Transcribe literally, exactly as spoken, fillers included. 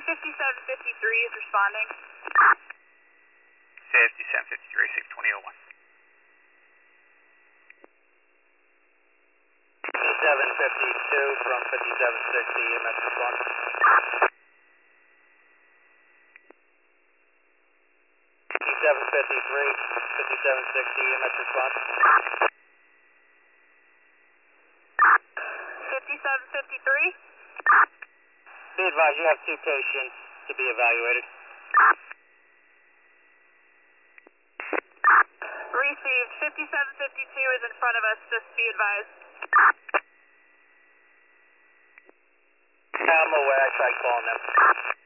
fifty-seven fifty-three is responding. fifty-seven fifty-three, six twenty oh one. fifty-seven fifty-two from fifty-seven sixty, E M S response. fifty-seven fifty-three, fifty-seven sixty, E M S response. fifty-seven fifty-three. Be advised, you have two patients to be evaluated. Received. fifty-seven fifty-two is in front of us, just be advised. I'm aware, I tried calling them.